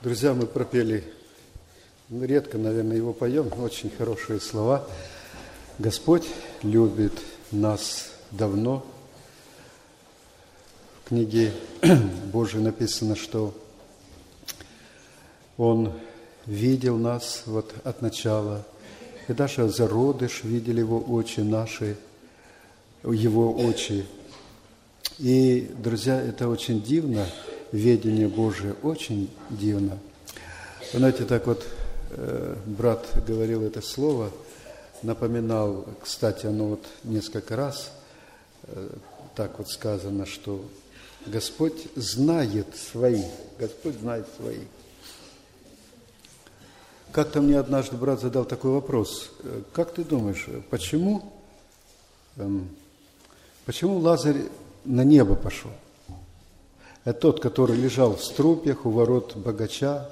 Друзья, мы пропели, редко, наверное, его поем, очень хорошие слова. Господь любит нас давно. В книге Божией написано, что Он видел нас вот от начала, и даже зародыш видели Его очи наши, Его очи. И, друзья, это очень дивно, ведение Божие очень дивно. Вы знаете, так вот, брат говорил это слово, напоминал, кстати, оно вот несколько раз так вот сказано, что Господь знает своих, Господь знает своих. Как-то мне однажды брат задал такой вопрос: как ты думаешь, почему Лазарь на небо пошел? Это тот, который лежал в струпьях у ворот богача.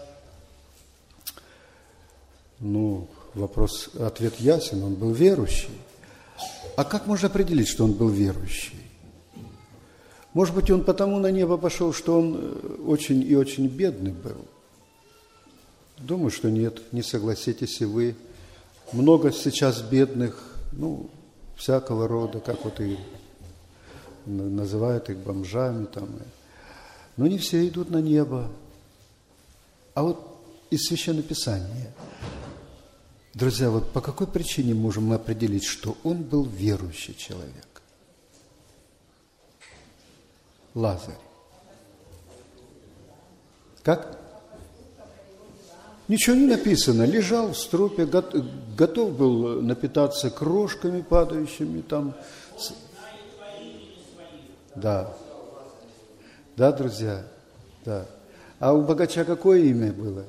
Ответ ясен, он был верующий. А как можно определить, что он был верующий? Может быть, он потому на небо пошел, что он очень и очень бедный был? Думаю, что нет, не согласитесь и вы. Много сейчас бедных, всякого рода, как вот и называют их бомжами там. Но не все идут на небо. А вот из Священного Писания, друзья, вот по какой причине можем мы определить, что он был верующий человек? Лазарь. Как? Ничего не написано. Лежал в струпе, готов был напитаться крошками падающими там. Да. Да, друзья, да. А у богача какое имя было?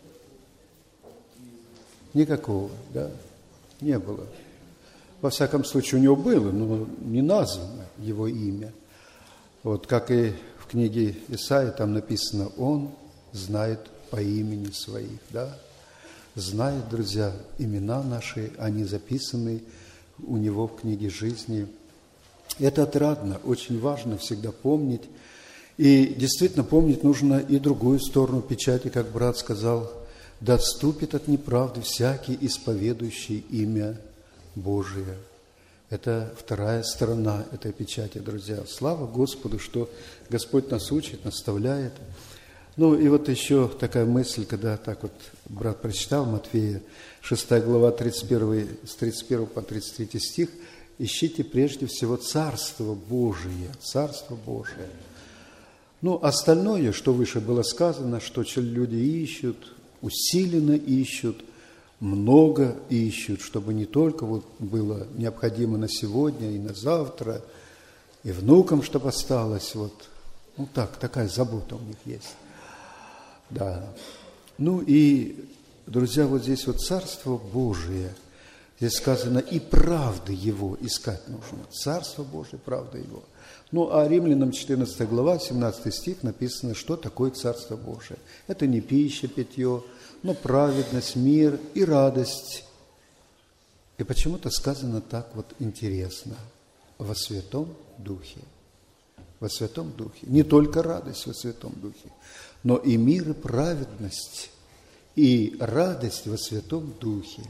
Никакого, да, не было. Во всяком случае, у него было, но не названо его имя. Вот как и в книге Исаии, там написано: «Он знает по имени своих», да. Знает, друзья, имена наши, они записаны у него в книге жизни. Это отрадно, очень важно всегда помнить. И действительно помнить нужно и другую сторону печати, как брат сказал: «Да отступит от неправды всякий, исповедующий имя Божие». Это вторая сторона этой печати, друзья. Слава Господу, что Господь нас учит, наставляет. И вот еще такая мысль, когда так вот брат прочитал Матфея, 6 глава, 31, с 31 по 33 стих: «Ищите прежде всего Царство Божие». Царство Божие. Остальное, что выше было сказано, что люди ищут, усиленно ищут, много ищут, чтобы не только вот было необходимо на сегодня и на завтра, и внукам, чтобы осталось, такая забота у них есть. Да. И, друзья, вот здесь вот Царство Божие, здесь сказано, и правды Его искать нужно. Царство Божие, правда Его. А Римлянам 14 глава, 17 стих написано, что такое Царство Божие. Это не пища, питье, но праведность, мир и радость. И почему-то сказано так вот интересно: во Святом Духе. Во Святом Духе. Не только радость во Святом Духе, но и мир, и праведность, и радость во Святом Духе.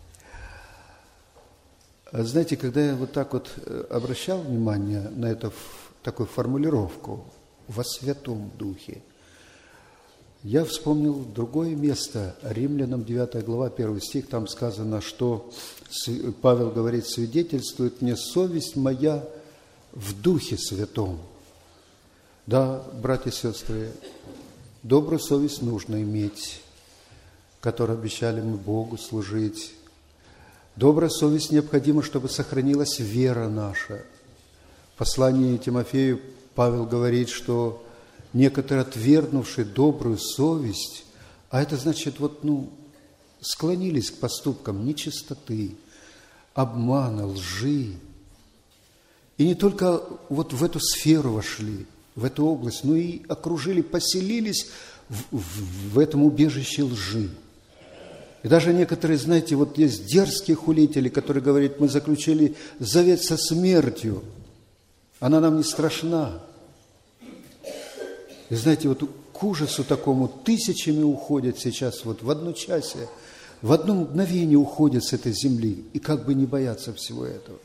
Знаете, когда я вот так вот обращал внимание на эту такую формулировку «во Святом Духе», я вспомнил другое место, Римлянам 9 глава, 1 стих, там сказано, что Павел говорит: «Свидетельствует мне совесть моя в Духе Святом». Да, братья и сестры, добрую совесть нужно иметь, которой обещали мы Богу служить. Добрая совесть необходима, чтобы сохранилась вера наша. В послании Тимофею Павел говорит, что некоторые, отвергнувшие добрую совесть, а это значит, склонились к поступкам нечистоты, обмана, лжи. И не только вот в эту сферу вошли, в эту область, но и окружили, поселились в этом убежище лжи. И даже некоторые, знаете, вот есть дерзкие хулители, которые говорят: мы заключили завет со смертью, она нам не страшна. И знаете, вот к ужасу такому тысячами уходят сейчас, вот в одночасье, в одно мгновение уходят с этой земли, и как бы не бояться всего этого.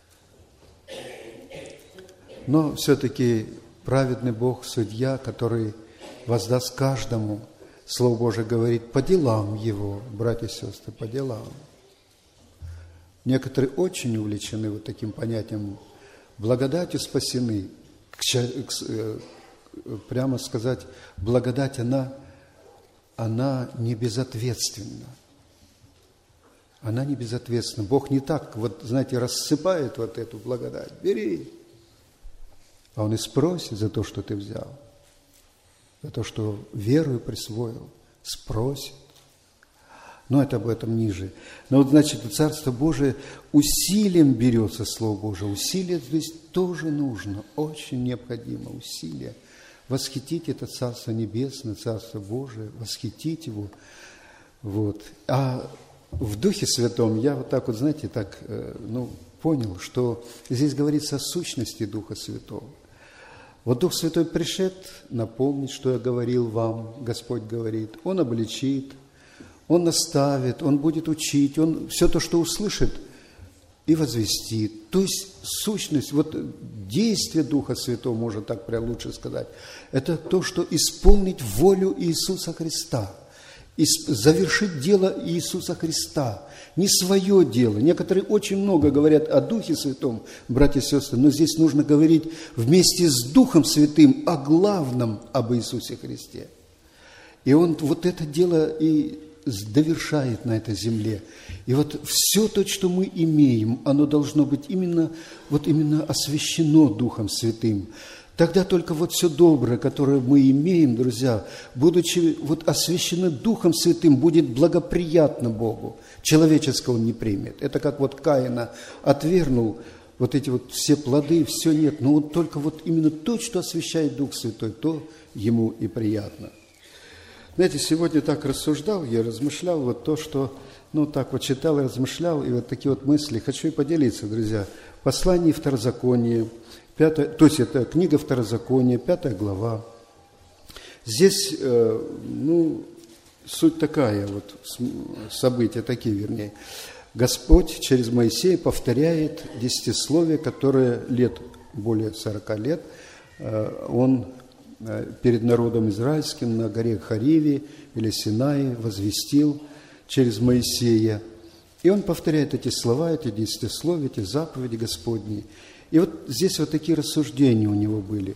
Но все-таки праведный Бог, судья, который воздаст каждому, Слово Божие говорит, по делам его, братья и сестры, по делам. Некоторые очень увлечены вот таким понятием благодатью спасены. Прямо сказать, благодать, она не безответственна. Она не безответственна. Бог не так, вот, знаете, рассыпает вот эту благодать. Бери. А Он и спросит за то, что ты взял. За то, что верою присвоил. Спросит. Но это об этом ниже. Но вот, значит, Царство Божие усилием берется, Слово Божие. Усилие здесь тоже нужно, очень необходимо усилие. Восхитить это Царство Небесное, Царство Божие, восхитить его. Вот. А в Духе Святом я вот так вот, знаете, так, понял, что здесь говорится о сущности Духа Святого. Вот Дух Святой пришед напомнить, что я говорил вам, Господь говорит. Он обличит, Он наставит, Он будет учить, Он все то, что услышит, и возвестит. То есть сущность, вот действие Духа Святого, можно так прям лучше сказать, это то, что исполнить волю Иисуса Христа, завершить дело Иисуса Христа, не свое дело. Некоторые очень много говорят о Духе Святом, братья и сестры, но здесь нужно говорить вместе с Духом Святым о главном, об Иисусе Христе. И Он вот это дело и довершает на этой земле. И вот все то, что мы имеем, оно должно быть именно освящено Духом Святым. Тогда только вот все доброе, которое мы имеем, друзья, будучи вот освящены Духом Святым, будет благоприятно Богу. Человеческого он не примет. Это как вот Каина отвергнул вот эти вот все плоды, все нет. Но вот только вот именно то, что освящает Дух Святой, то ему и приятно. Знаете, сегодня так рассуждал, я размышлял вот то, что, так вот читал и размышлял, и вот такие вот мысли. Хочу и поделиться, друзья. Послание Второзакония, то есть это книга Второзакония, 5 глава. Здесь, суть такая, вот события такие, вернее. Господь через Моисея повторяет десятисловие, которое более 40 лет, Он перед народом израильским на горе Хариве или Синае возвестил через Моисея. И он повторяет эти слова, эти десятисловия, эти заповеди Господни. И вот здесь вот такие рассуждения у него были.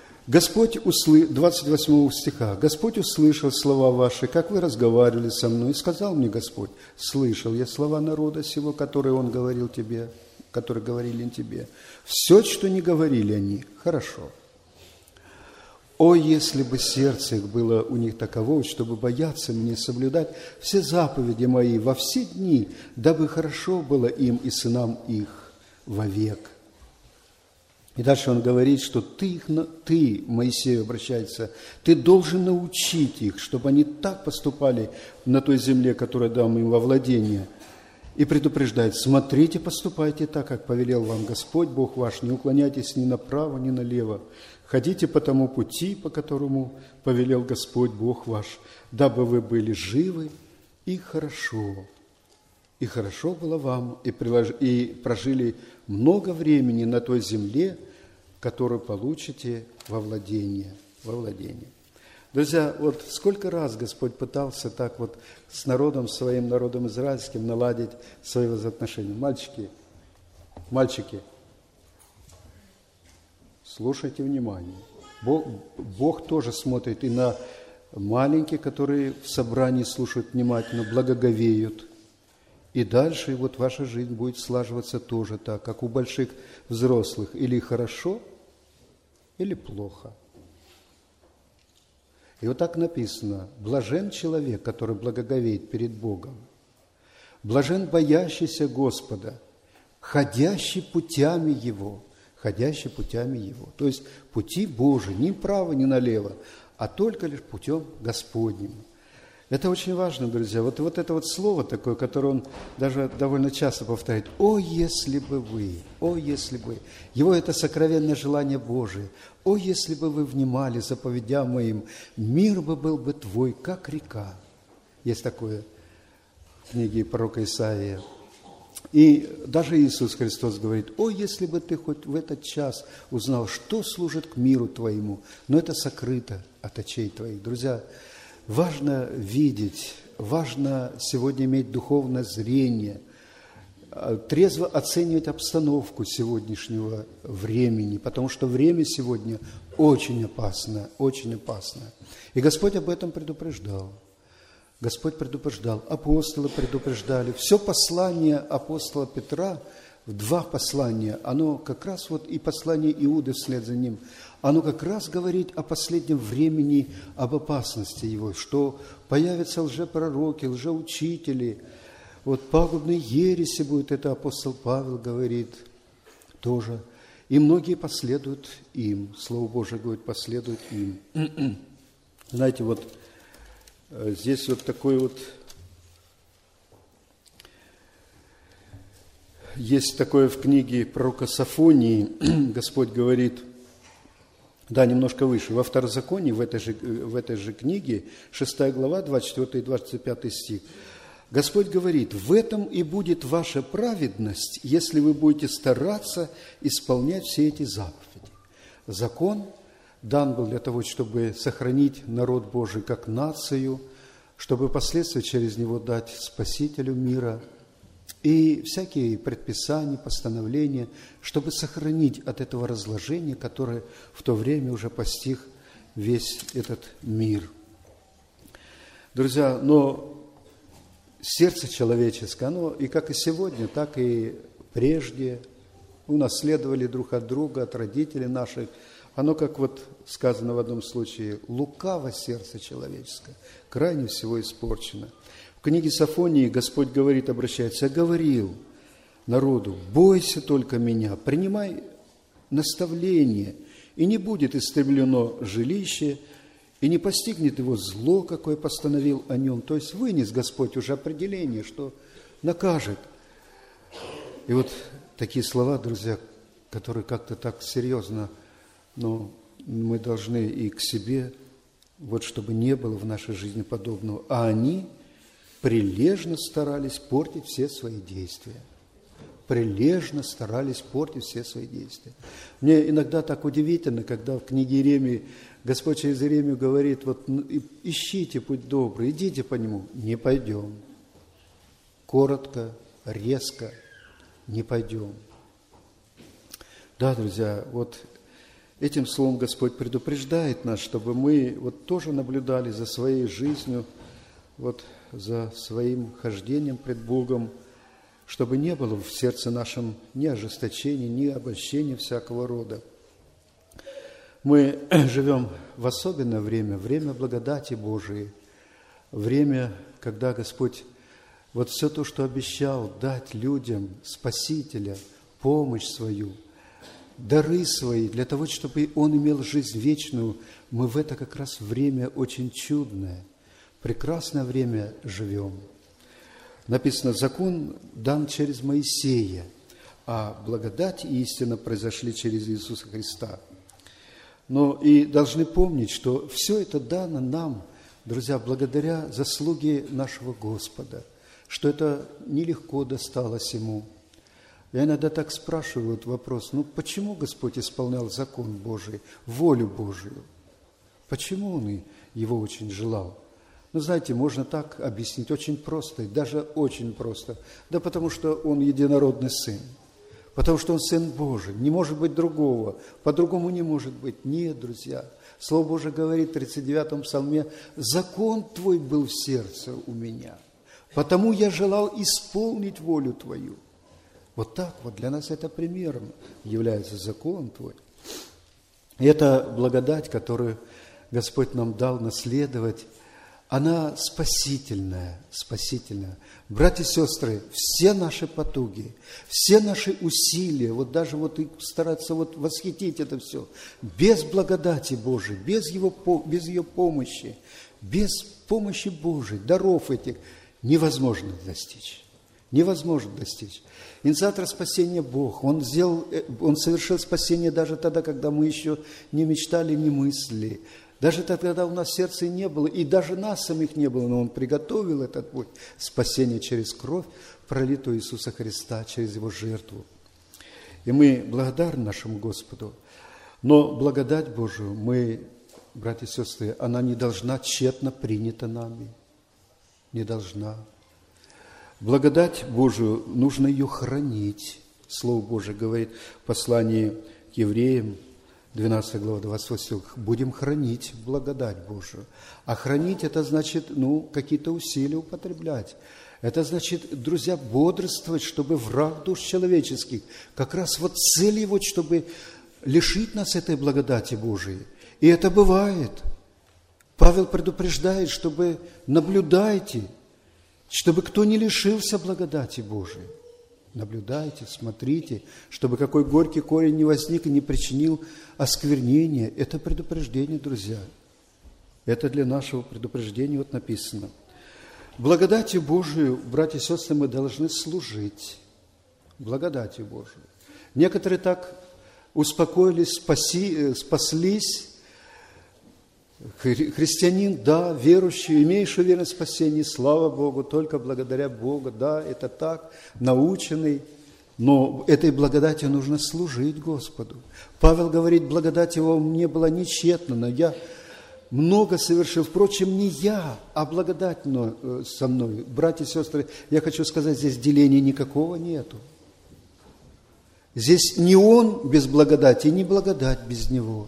28 стиха. «Господь услышал слова ваши, как вы разговаривали со мной, и сказал мне Господь, слышал я слова народа сего, которые Он говорил тебе, которые говорили тебе. Все, что не говорили они, хорошо. О, если бы сердце их было у них таково, чтобы бояться мне, соблюдать все заповеди мои во все дни, дабы хорошо было им и сынам их вовек». И дальше он говорит, что ты, Моисею обращается, ты должен научить их, чтобы они так поступали на той земле, которую дам им во владение. И предупреждает, смотрите, поступайте так, как повелел вам Господь Бог ваш, не уклоняйтесь ни направо, ни налево. Ходите по тому пути, по которому повелел Господь Бог ваш, дабы вы были живы и хорошо. И хорошо было вам, и прожили много времени на той земле, которую получите во владение. Друзья, вот сколько раз Господь пытался так вот с своим народом израильским наладить свои взаимоотношения. Мальчики, слушайте внимание. Бог тоже смотрит и на маленьких, которые в собрании слушают внимательно, благоговеют. И дальше вот ваша жизнь будет слаживаться тоже так, как у больших взрослых. Или хорошо, или плохо. И вот так написано: блажен человек, который благоговеет перед Богом. Блажен боящийся Господа, ходящий путями Его. То есть пути Божии, ни вправо, ни налево, а только лишь путем Господним. Это очень важно, друзья. Вот это вот слово такое, которое он даже довольно часто повторяет. «О, если бы вы! О, если бы!» Его это сокровенное желание Божие. «О, если бы вы внимали заповедям моим, мир бы был бы твой, как река». Есть такое в книге пророка Исаия. И даже Иисус Христос говорит: «О, если бы ты хоть в этот час узнал, что служит к миру твоему, но это сокрыто от очей твоих». Друзья, важно видеть, важно сегодня иметь духовное зрение, трезво оценивать обстановку сегодняшнего времени, потому что время сегодня очень опасно, очень опасно. И Господь об этом предупреждал. Господь предупреждал, апостолы предупреждали. Все послание апостола Петра, в 2 послания, оно как раз вот и послание Иуды вслед за ним, оно как раз говорит о последнем времени, об опасности его, что появятся лжепророки, лжеучители, вот пагубные ереси будет, это апостол Павел говорит тоже. И многие последуют им. Слово Божие говорит, последуют им. Знаете, вот здесь вот такой вот, есть такое в книге пророка Софонии, Господь говорит, да, немножко выше, во Второзаконии, в этой же книге, 6 глава, 24 и 25 стих, Господь говорит: «В этом и будет ваша праведность, если вы будете стараться исполнять все эти заповеди». Закон дан был для того, чтобы сохранить народ Божий как нацию, чтобы впоследствии через него дать Спасителю мира, и всякие предписания, постановления, чтобы сохранить от этого разложения, которое в то время уже постиг весь этот мир. Друзья, но сердце человеческое, оно и как и сегодня, так и прежде унаследовали друг от друга, от родителей наших. Оно, как вот сказано в одном случае, лукаво сердце человеческое, крайне всего испорчено. В книге Софонии Господь говорит, обращается: «Я говорил народу, бойся только меня, принимай наставление, и не будет истреблено жилище, и не постигнет его зло, какое постановил о нем». То есть вынес Господь уже определение, что накажет. И вот такие слова, друзья, которые как-то так серьезно, но мы должны и к себе, вот чтобы не было в нашей жизни подобного. А они прилежно старались портить все свои действия. Прилежно старались портить все свои действия. Мне иногда так удивительно, когда в книге Иеремии Господь через Иеремию говорит: вот ищите путь добрый, идите по нему. Не пойдем. Коротко, резко, не пойдем. Да, друзья, вот этим словом Господь предупреждает нас, чтобы мы вот тоже наблюдали за своей жизнью, вот за своим хождением пред Богом, чтобы не было в сердце нашем ни ожесточения, ни обольщения всякого рода. Мы живем в особенное время, время благодати Божией, время, когда Господь вот все то, что обещал дать людям, Спасителя, помощь свою, дары свои, для того, чтобы он имел жизнь вечную, мы в это как раз время очень чудное, прекрасное время живем. Написано, закон дан через Моисея, а благодать и истина произошли через Иисуса Христа. Но и должны помнить, что все это дано нам, друзья, благодаря заслуге нашего Господа, что это нелегко досталось Ему. Я иногда так спрашиваю вот вопрос, почему Господь исполнял закон Божий, волю Божию? Почему Он его очень желал? Знаете, можно так объяснить, очень просто, даже очень просто. Да потому что Он единородный Сын, потому что Он Сын Божий, не может быть другого, по-другому не может быть. Нет, друзья, Слово Божие говорит в 39-м псалме: «Закон Твой был в сердце у меня, потому я желал исполнить волю Твою». Вот так вот для нас это примером является закон Твой. И эта благодать, которую Господь нам дал наследовать, она спасительная, спасительная. Братья и сестры, все наши потуги, все наши усилия, вот даже вот и стараться вот восхитить это все, без благодати Божией, без ее помощи, Без помощи Божией, даров этих невозможно достичь. Невозможно достичь. Инициатор спасения Бог. Он совершил спасение даже тогда, когда мы еще не мечтали, не мыслили. Даже тогда, когда у нас в сердце не было, и даже нас самих не было, но Он приготовил этот путь спасения через кровь, пролитую Иисуса Христа, через Его жертву. И мы благодарны нашему Господу. Но благодать Божию мы, братья и сестры, она не должна тщетно принята нами. Не должна. Благодать Божию, нужно ее хранить. Слово Божие говорит в послании к евреям, 12 глава, 28 стих, будем хранить благодать Божию. А хранить это значит, какие-то усилия употреблять. Это значит, друзья, бодрствовать, чтобы враг душ человеческих, как раз вот цель его, чтобы лишить нас этой благодати Божией. И это бывает. Павел предупреждает, чтобы наблюдайте, чтобы кто не лишился благодати Божией. Наблюдайте, смотрите, чтобы какой горький корень не возник и не причинил осквернения. Это предупреждение, друзья. Это для нашего предупреждения вот написано. Благодатью Божию, братья и сестры, мы должны служить. Благодатью Божию. Некоторые так успокоились, спаслись. Христианин, да, верующий, имеющий уверенность в спасении, слава Богу, только благодаря Богу, да, это так, наученный, но этой благодатью нужно служить Господу. Павел говорит, благодать его мне была нечетна, но я много совершил, впрочем, не я, а благодать со мной. Братья и сестры, я хочу сказать, здесь деления никакого нету. Здесь не он без благодати, не благодать без него.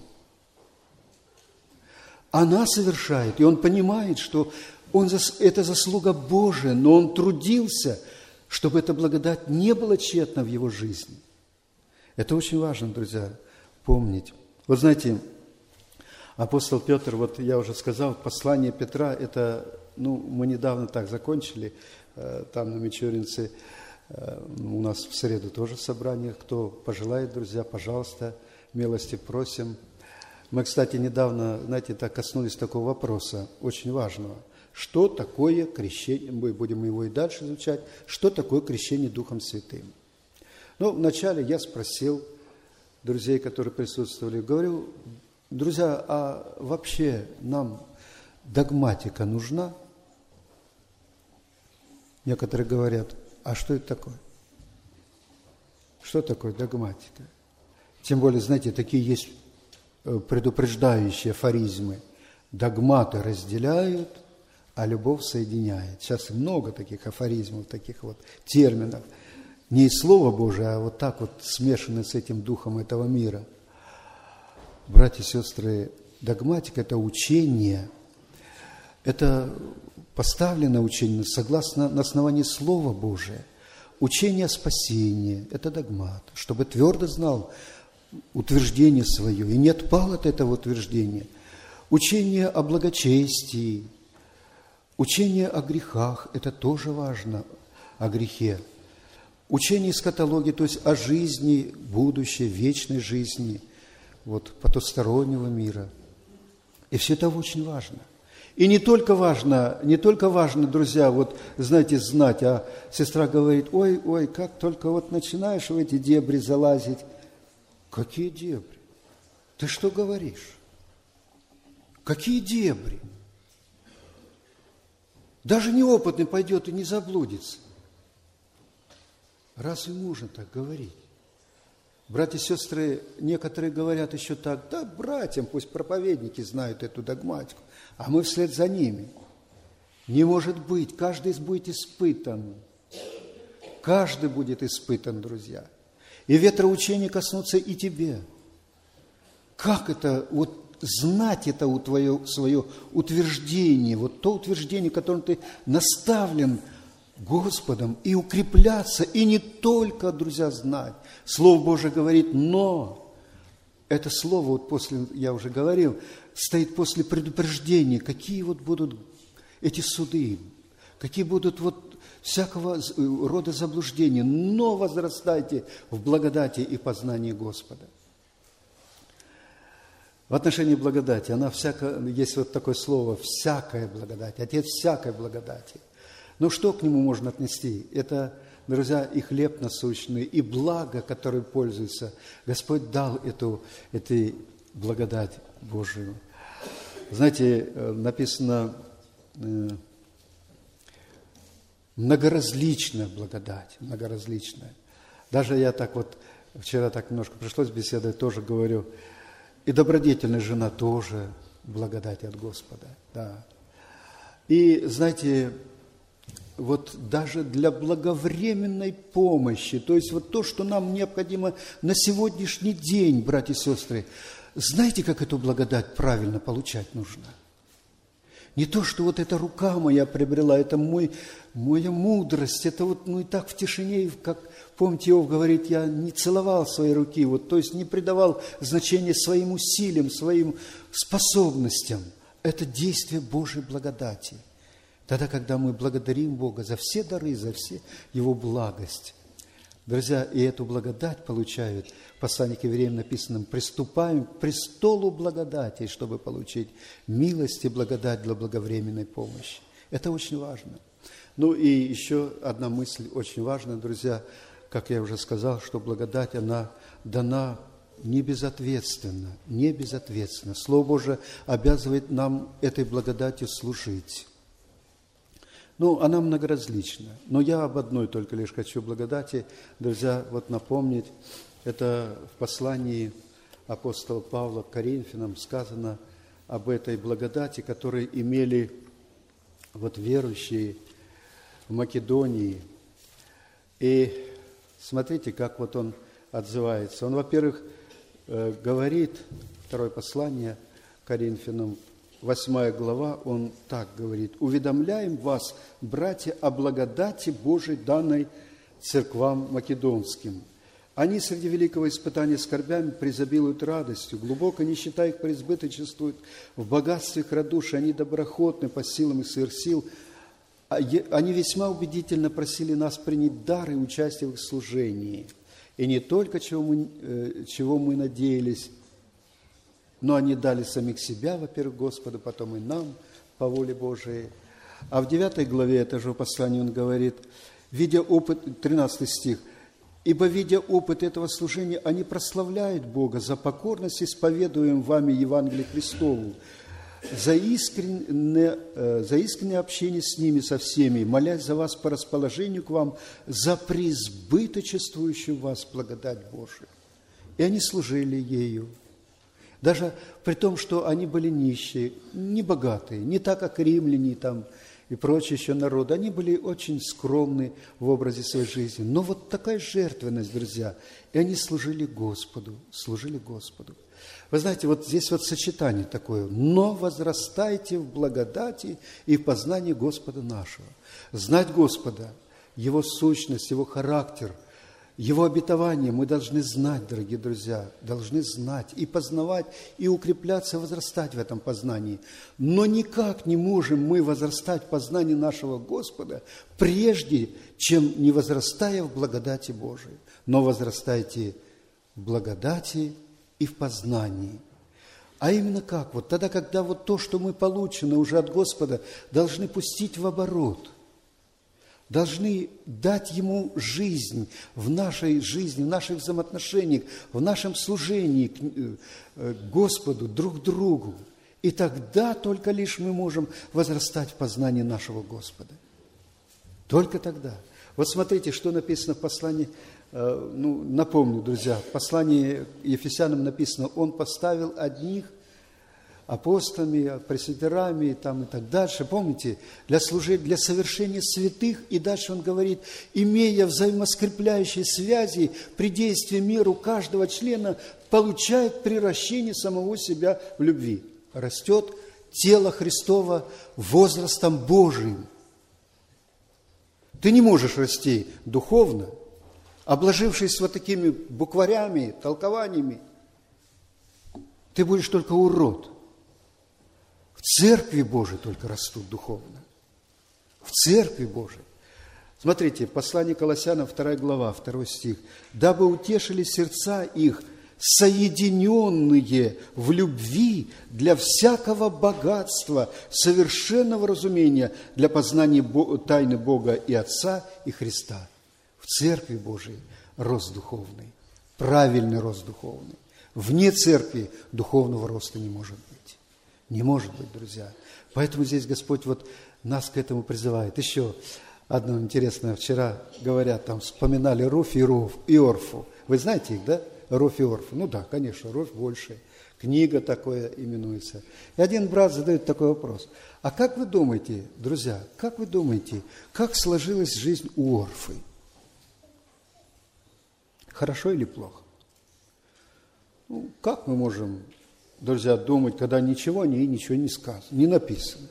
Она совершает, и он понимает, что это заслуга Божия, но он трудился, чтобы эта благодать не была тщетна в его жизни. Это очень важно, друзья, помнить. Вот знаете, апостол Петр, вот я уже сказал, послание Петра, это, мы недавно так закончили, там на Мичуринце, у нас в среду тоже собрание, кто пожелает, друзья, пожалуйста, милости просим. Мы, кстати, недавно, так коснулись такого вопроса, очень важного. Что такое крещение? Мы будем его и дальше изучать. Что такое крещение Духом Святым? Вначале я спросил друзей, которые присутствовали, говорю, друзья, а вообще нам догматика нужна? Некоторые говорят, а что это такое? Что такое догматика? Тем более, знаете, такие есть предупреждающие афоризмы. Догматы разделяют, а любовь соединяет. Сейчас много таких афоризмов, таких вот терминов. Не из Слова Божия, а вот так вот смешаны с этим духом этого мира. Братья и сестры, догматика – это учение, это поставленное учение согласно на основании Слова Божия. Учение о спасении – это догмат, чтобы твердо знал утверждение свое и не отпал от этого утверждения. Учение о благочестии, учение о грехах – это тоже важно, о грехе. Учение эсхатологии, то есть о жизни, будущей, вечной жизни, потустороннего мира. И все это очень важно. И не только важно, друзья, знать, а сестра говорит, ой, как только начинаешь в эти дебри залазить. Какие дебри? Ты что говоришь? Какие дебри? Даже неопытный пойдет и не заблудится. Разве можно так говорить? Братья и сестры, некоторые говорят еще так, да, братьям, пусть проповедники знают эту догматику, а мы вслед за ними. Не может быть, каждый будет испытан. Каждый будет испытан, друзья. И ветроучения коснутся и тебе. Как это, знать это свое утверждение, то утверждение, которым ты наставлен Господом, и укрепляться, и не только, друзья, знать. Слово Божие говорит, но это слово, после, я уже говорил, стоит после предупреждения, какие будут эти суды, какие будут всякого рода заблуждения, но возрастайте в благодати и познании Господа. В отношении благодати, есть вот такое слово «всякая благодать», Отец всякой благодати. Ну, что к Нему можно отнести? Это, друзья, и хлеб насущный, и благо, которым пользуется. Господь дал эту благодать Божию. Знаете, написано многоразличная благодать, многоразличная. Даже я так вот, вчера так немножко пришлось беседовать, тоже говорю, и добродетельная жена тоже благодать от Господа. Да. И, знаете, вот даже для благовременной помощи, то есть вот то, что нам необходимо на сегодняшний день, братья и сестры, знаете, как эту благодать правильно получать нужно? Не то, что вот эта рука моя приобрела, это моя мудрость, это вот, и так в тишине, как, помните, Иов говорит, я не целовал свои руки, вот, то есть не придавал значения своим усилиям, своим способностям. Это действие Божьей благодати. Тогда, когда мы благодарим Бога за все дары, за все Его благость. Друзья, и эту благодать получают, в послании к евреям написано, приступаем к престолу благодати, чтобы получить милость и благодать для благовременной помощи. Это очень важно. Ну и еще одна мысль очень важная, друзья, как я уже сказал, что благодать, она дана не безответственно, не безответственно. Слово Божие обязывает нам этой благодатью служить. Ну, она многоразлична. Но я об одной только лишь хочу благодати, друзья, вот напомнить. Это в послании апостола Павла к Коринфянам сказано об этой благодати, которую имели вот верующие в Македонии. И смотрите, как вот он отзывается. Он, во-первых, говорит, второе послание Коринфянам, 8 глава, он так говорит: «Уведомляем вас, братья, о благодати Божией, данной церквам македонским. Они среди великого испытания скорбями преизобилуют радостью, глубоко нищета их преизбыточествует, в богатстве их радушия, они доброхотны по силам и сверхсил. Они весьма убедительно просили нас принять дар и участие в их служении. И не только чего мы надеялись, но они дали самих себя, во-первых, Господу, потом и нам, по воле Божией». А в 9 главе этого же послания он говорит, видя опыт, 13 стих, «Ибо, видя опыт этого служения, они прославляют Бога за покорность, исповедуем вами Евангелие Христову, за искреннее общение с ними, со всеми, молясь за вас по расположению к вам, за преизбыточествующую вас благодать Божию». И они служили ею. Даже при том, что они были нищие, не богатые, не так, как римляне там и прочие еще народы. Они были очень скромны в образе своей жизни. Но вот такая жертвенность, друзья, и они служили Господу, служили Господу. Вы знаете, вот здесь вот сочетание такое: «Но возрастайте в благодати и в познании Господа нашего». Знать Господа, Его сущность, Его характер, Его обетование мы должны знать, дорогие друзья, должны знать и познавать, и укрепляться, возрастать в этом познании. Но никак не можем мы возрастать в познании нашего Господа, прежде чем не возрастая в благодати Божией. Но возрастайте в благодати и в познании. А именно как? Вот тогда, когда вот то, что мы получено уже от Господа, должны пустить в оборот, должны дать Ему жизнь в нашей жизни, в наших взаимоотношениях, в нашем служении к Господу, друг другу. И тогда только лишь мы можем возрастать в познании нашего Господа. Только тогда. Вот смотрите, что написано в послании, напомню, друзья, в послании Ефесянам написано: «Он поставил одних апостолами, пресвитерами там, и так дальше, помните, для совершения святых». И дальше он говорит: «Имея взаимоскрепляющие связи, при действии миру каждого члена получает приращение самого себя в любви». Растет тело Христово возрастом Божиим. Ты не можешь расти духовно, обложившись вот такими букварями, толкованиями. Ты будешь только урод. В Церкви Божией только растут духовно. В Церкви Божией. Смотрите, послание Колоссянам, 2 глава, 2 стих. «Дабы утешили сердца их соединенные в любви для всякого богатства, совершенного разумения, для познания тайны Бога и Отца, и Христа. В Церкви Божией рост духовный, правильный рост духовный. Вне Церкви духовного роста не может быть. Не может быть, друзья. Поэтому здесь Господь вот нас к этому призывает. Еще одно интересное. Вчера, говорят, там вспоминали Руфь и Орфу. Вы знаете их, да? Руфь и Орфу. Ну да, конечно, Руфь больше. Книга такое именуется. И один брат задает такой вопрос. А как вы думаете, друзья, как вы думаете, как сложилась жизнь у Орфы? Хорошо или плохо? Ну, как мы можем, друзья, думать, когда ничего о ней ничего не сказано, не написано?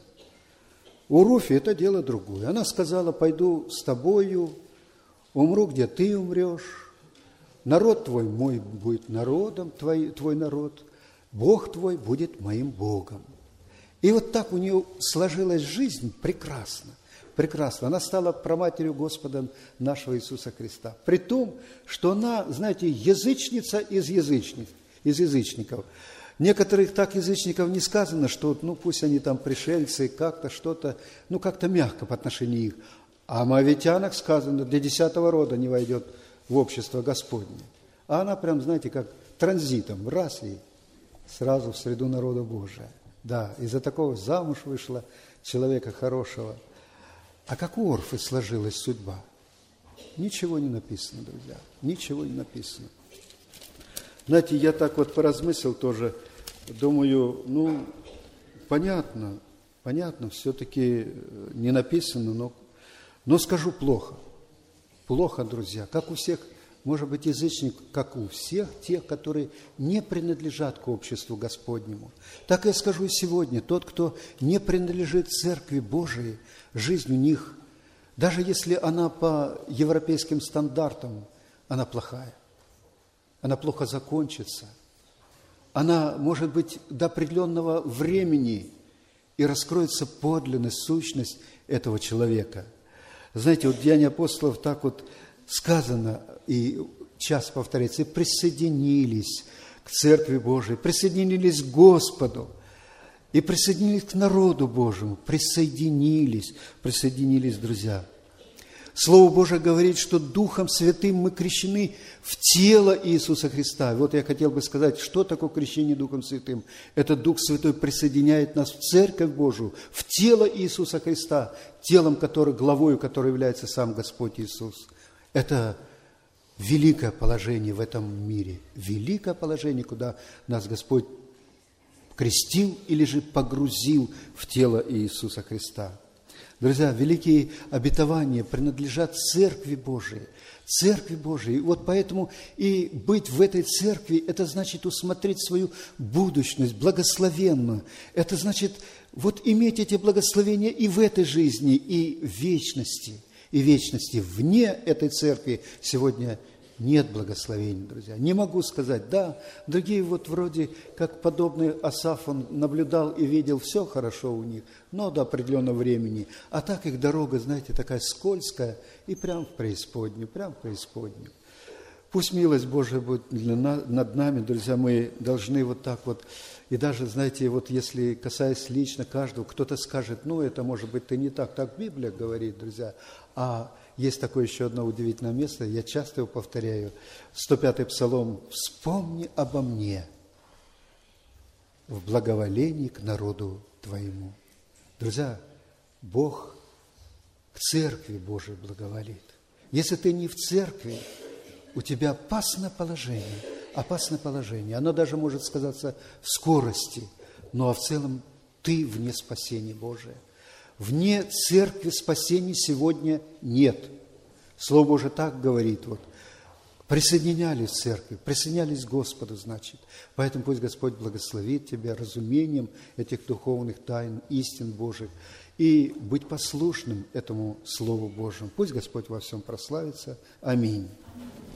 У Руфи это дело другое. Она сказала: пойду с тобою, умру, где ты умрешь, народ твой мой будет народом, твой народ, Бог твой будет моим Богом. И вот так у нее сложилась жизнь прекрасно. Прекрасно. Она стала праматерью Господа нашего Иисуса Христа. При том, что она, знаете, язычница из язычников. Некоторых так язычников не сказано, что ну пусть они там пришельцы, как-то что-то, ну как-то мягко по отношению их. А о моавитянах сказано: для 10-го рода не войдет в общество Господне. А она прям, знаете, как транзитом, раз и сразу в среду народа Божия. Да, из-за такого замуж вышла человека хорошего. А как у Орфы сложилась судьба? Ничего не написано, друзья, ничего не написано. Знаете, я так вот поразмыслил тоже, думаю, ну, понятно, все-таки не написано, но скажу плохо. Плохо, друзья, как у всех, может быть, язычник, как у всех тех, которые не принадлежат к обществу Господнему. Так я скажу и сегодня, тот, кто не принадлежит Церкви Божией, жизнь у них, даже если она по европейским стандартам, она плохая, она плохо закончится, она может быть до определенного времени, и раскроется подлинная сущность этого человека. Знаете, вот в Деяниях апостолов так вот сказано, и часто повторяется: и присоединились к Церкви Божией, присоединились к Господу, и присоединились к народу Божьему, присоединились, друзья. Слово Божие говорит, что Духом Святым мы крещены в тело Иисуса Христа. Вот я хотел бы сказать, что такое крещение Духом Святым. Это Дух Святой присоединяет нас в Церковь Божию, в тело Иисуса Христа, телом которого, главою которого является сам Господь Иисус. Это великое положение в этом мире, великое положение, куда нас Господь крестил или же погрузил в тело Иисуса Христа. Друзья, великие обетования принадлежат Церкви Божией. Церкви Божией. И вот поэтому и быть в этой церкви, это значит усмотреть свою будущность, благословенную. Это значит вот иметь эти благословения и в этой жизни, и в вечности. И вечности. Вне этой церкви сегодня нет благословений, друзья. Не могу сказать, да, другие вот вроде, как подобный Асаф, он наблюдал и видел, все хорошо у них, но до определенного времени. А так их дорога, знаете, такая скользкая, и прям в преисподнюю, Пусть милость Божия будет над нами, друзья, мы должны вот так вот, и даже, знаете, вот если касаясь лично каждого, кто-то скажет, ну, это может быть ты не так Библия говорит, друзья, а есть такое еще одно удивительное место, я часто его повторяю, 105-й Псалом: «Вспомни обо мне в благоволении к народу твоему». Друзья, Бог к Церкви Божией благоволит. Если ты не в Церкви, у тебя опасное положение. Оно даже может сказаться в скорости, но в целом ты вне спасения Божия. Вне Церкви спасения сегодня нет. Слово Божие так говорит. Вот. Присоединялись в Церкви, присоединялись к Господу, значит. Поэтому пусть Господь благословит тебя разумением этих духовных тайн, истин Божьих, и быть послушным этому Слову Божьему. Пусть Господь во всем прославится. Аминь.